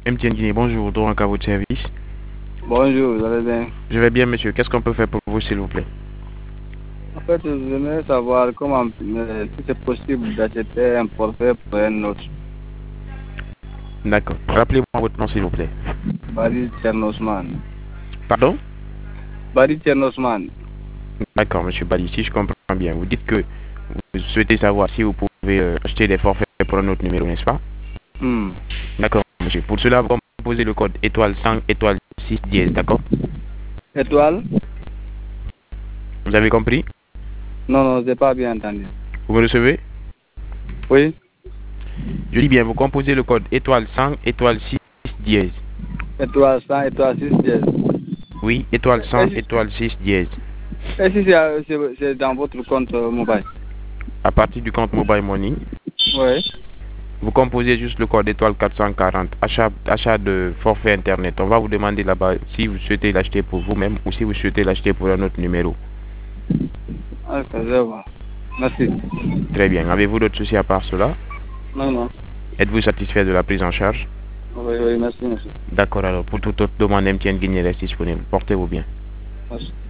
MTN Guinée, bonjour, donc à votre service. Bonjour, vous allez bien? Je vais bien, monsieur. Qu'est-ce qu'on peut faire pour vous, s'il vous plaît? En fait, j'aimerais savoir comment, si c'est possible d'acheter un forfait pour un autre. D'accord. Rappelez-moi votre nom, s'il vous plaît. Bari Tchernosman. Pardon? Bari Tchernosman. D'accord, monsieur Bali, si je comprends bien. Vous dites que vous souhaitez savoir si vous pouvez acheter des forfaits pour un autre numéro, n'est-ce pas? D'accord, monsieur. Pour cela, vous composez le code étoile 100 étoile 6 dièse, d'accord? Étoile? Vous avez compris? Non, je n'ai pas bien entendu. Vous me recevez? Oui? Je dis bien, vous composez le code étoile 100 étoile 6 dièse. Étoile 100, étoile 6 dièse. Oui, étoile 100 étoile 6 dièse. Et si c'est dans votre compte mobile? À partir du compte Mobile Money, Oui. vous composez juste le code étoile 440, achat de forfait internet. On va vous demander là-bas si vous souhaitez l'acheter pour vous-même ou si vous souhaitez l'acheter pour un autre numéro. Ok, je vois. Merci. Très bien. Avez-vous d'autres soucis à part cela? Non. Êtes-vous satisfait de la prise en charge? Oui, merci. D'accord, alors pour toute autre demande, MTN Guinée reste disponible. Portez-vous bien. Merci.